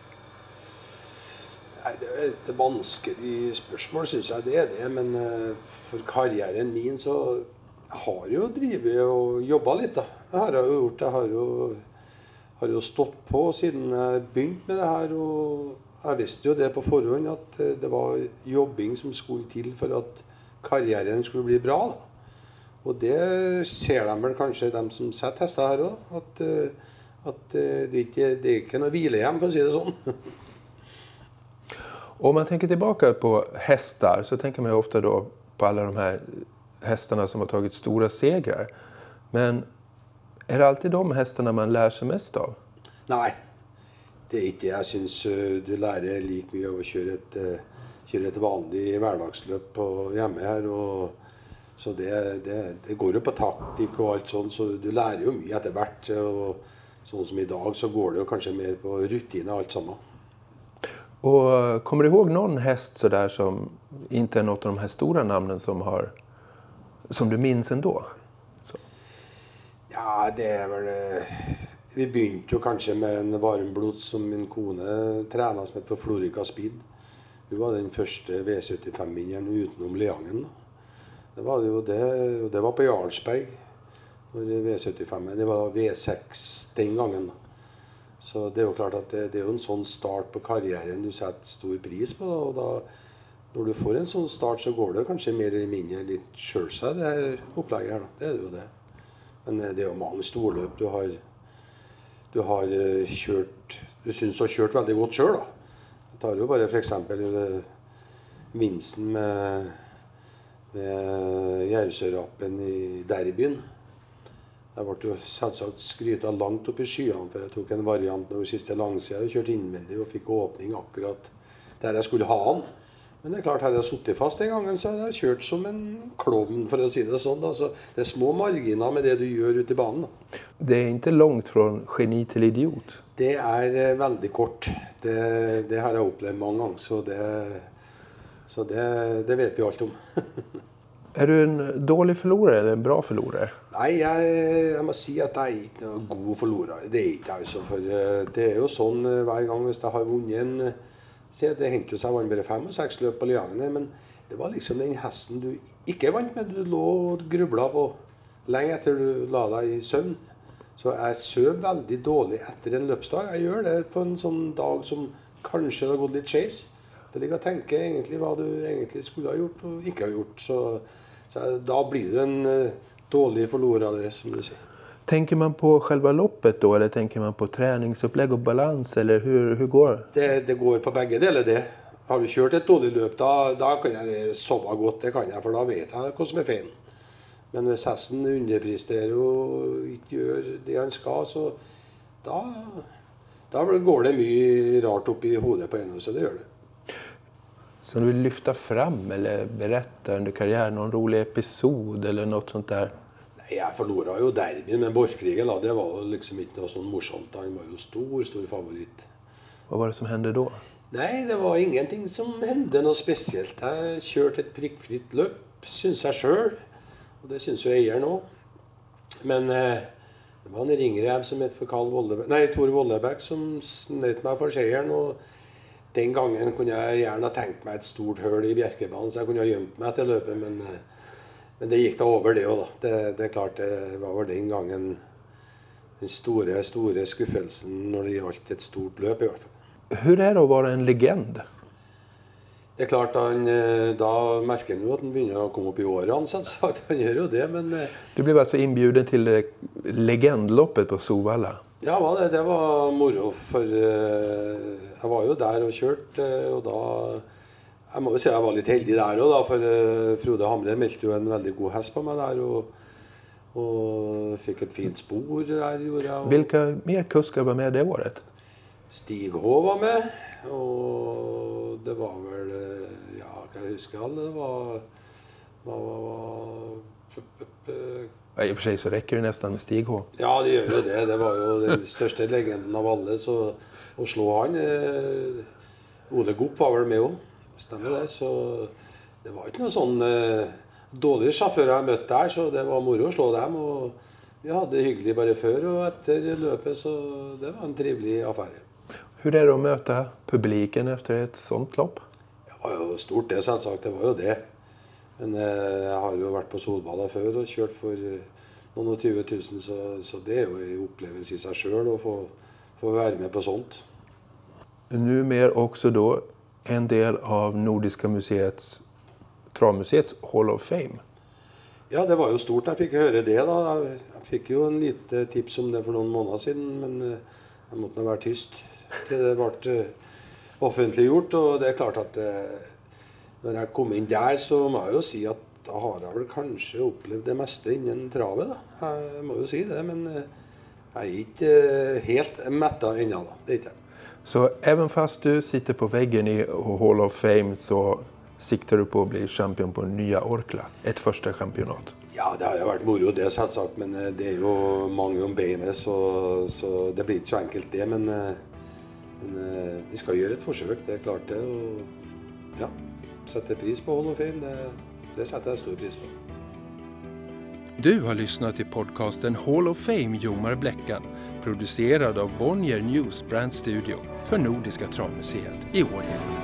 Nei, det er et vanskelig spørsmål, synes jeg det er det, men for karrieren min så har jeg jo drivet og jobbet litt, da. Det har jeg jo gjort, har jo stått på siden jeg begynte med det her, og jeg visste jo det på forhånd at det var jobbing som skulle til for at karrieren skulle bli bra, da. Og det ser de vel kanskje, de som setter hester her også, at det er ikke noe hvilehjem, for å si det sånn. Om man tänker tillbaka på hästar så tänker man ju ofta då på alla de här hästarna som har tagit stora segrar. Men är det alltid de hästarna man lär sig mest av? Nei, det er ikke det. Jeg synes du lærer like mye av å kjøre et vanlig hverdagsløp hjemme her. Så det går jo på taktikk og alt sånt, så du lærer jo mye etter hvert. Og sånn som i dag så går det jo kanskje mer på rutine alt sammen. Och kommer du ihåg någon häst så där som inte är något av de här stora namnen som du minns ändå? Så. Ja, det er vel... Vi begynte jo kanskje med en varmblods som min kone trenet som heter for Florica Speed. Hun var den første V75-vinneren utenom Leangen. Det var jo det, og det var på Jarlsberg, V75. Det var V6 den gangen. Så det er jo klart at det er jo en sånn start på karrieren du setter stor pris på, og da, når du får en sånn start, så går det kanskje mer eller mindre litt selvsagt, det her opplegget her, da. Det er jo det. Men det er jo mange storløp. du har kjørt, du synes du har kjørt veldig godt selv da. Jeg tar jo bare for eksempel vinsten med Jervsørappen i derbyen. Jeg ble jo selvsagt skrytet langt opp i skyene, for jeg tok en variant når siste langsida og kjørte innvendig og fikk åpning akkurat der jeg skulle ha den. Men det klart, her jeg suttet fast en gangen, så har jeg kjørt som en klovn, for å si det sånn. Altså, det små marginer med det du gjør ute i banen. Det ikke langt fra geni til idiot. Det veldig kort. Det har jeg opplevd mange ganger, så det vet vi alt om. Du en dårlig forlorer eller en bra forlorer? Nei, jeg må si at jeg ikke noen god forlorer. Det ikke altså, for det jo sånn hver gang hvis jeg har vunnet en... Det hendte jo seg vant bare 5 og 6 løp på Liangene, men det var liksom den hesten du ikke vant med, du lå og grublet på lenge etter du la deg i søvn. Så jeg søv veldig dårlig etter en løpsdag. Jeg gjør det på en sånn dag som kanskje det har gått litt skeis. Det ligger å tenke egentlig hva du egentlig skulle ha gjort og ikke ha gjort. Så da blir det en dårlig forlorer av det, som du sier. Tänker man på själva loppet då, eller tänker man på träningsupplägg och balans, eller hur går det? Det går på begge deler det. Har du kjørt et dårlig løp, da kan jeg sove godt, det kan jeg, for da vet jeg hva som feil. Men hvis hesten underpresterer og ikke gjør det han skal, så da går det mye rart opp i hodet på en, så det gjør det. Så du vil lyfta fram eller berätta under karriären någon rolig episod eller något sånt där? Jeg forloret jo derbyen, men Borchgrevink, det var liksom ikke noe sånn morsomt. Han var jo stor favoritt. Hva var det som hendte da? Nei, det var ingenting som hendte noe spesielt. Jeg kjørte et prikkfritt løp, synes jeg selv. Og det synes jo eieren også. Men det var en ringrev som het for Tor Vollebæk som snøt meg for seieren. Og den gangen kunne jeg gjerne ha tenkt meg et stort høl i Bjerkebanen, så jeg kunne ha gjemt meg til løpet, men det gikk da over det også da. Det klart, det var vel den gangen den store skuffelsen når det gjaldt et stort løp i hvert fall. Hur det å være en legend? Det klart, da merker han jo at han begynner å komme opp i årene, selvsagt. Han gjør jo det, men... Du ble altså innbjuden til legendloppet på Solvalla? Ja, det var moro, for jeg var jo der og kjørt, og da... Jeg må jo si at jeg var litt heldig der også, for Frode Hamre meldte jo en veldig god hest på meg der, og fikk et fint spor der, gjorde jeg. Hvilke mer kusker var med det året? Stig H var med, og det var vel, ja, kan jeg huske alle, det var... I og for seg så rekker det nesten med Stig H. Ja, det gjør jo det. Det var jo den største legenden av alle, så å slå han... Ole Gopp var vel med også. Stemmer det, så det var ikke noe sånn dårlige sjåfører jeg møtte der, så det var moro å slå dem, og vi hadde det hyggelig bare før og etter løpet, så det var en trivelig affære. Hur det å møte publiken efter et sånt lopp? Det var jo stort det, selvsagt, det var jo det. Men jeg har jo vært på Solvalla før og kjørt for noen og 20 000, så det jo en opplevelse i seg selv å få være med på sånt. Nu mer også da en del av Nordiska museets, Travmuseets Hall of Fame. Ja, det var jo stort. Jeg fikk høre det da. Jeg fikk jo en lite tips om det for noen måneder siden, men jeg måtte være tyst til det ble offentliggjort. Og det klart at når jeg kom inn der, så må jeg jo si at da har jeg vel kanskje opplevd det meste innen travet da. Jeg må jo si det, men jeg ikke helt mettet ennå da. Det ikke. Så även fast du sitter på väggen i Hall of Fame så sikter du på å bli champion på Nya Orkla, et første championat? Ja, det har jo vært moro det selvsagt, men det jo mange om beinet, så det blir ikke så enkelt det, men vi skal gjøre et forsøk, det klart det, og ja, sette pris på Hall of Fame, det setter jeg stor pris på. Du har lyssnat till podcasten Hall of Fame Jomar Bleckan, producerad av Bonnier News Brand Studio för Nordiska Travmuseet i Årjäng.